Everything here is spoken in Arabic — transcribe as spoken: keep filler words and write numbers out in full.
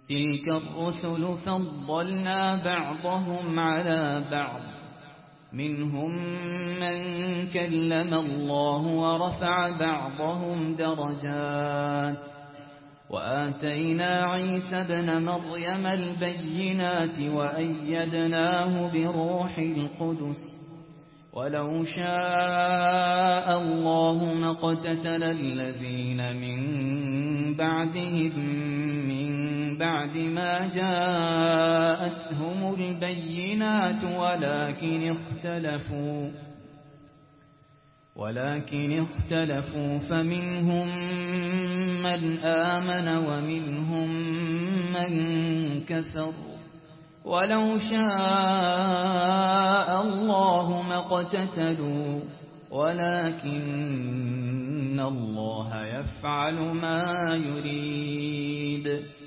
تلك الرسل فضلنا بعضهم على بعض منهم من كلم الله ورفع بعضهم درجات وآتينا عيسى ابن مريم البينات وأيدناه بروح القدس ولو شاء الله ما اقتتل الذين من بعدهم من بعد ما جاءتهم البينات ولكن اختلفوا ولكن اختلفوا فمنهم من آمن ومنهم من كفر ولو شاء الله ما اقتتلوا ولكن الله يفعل ما يريد.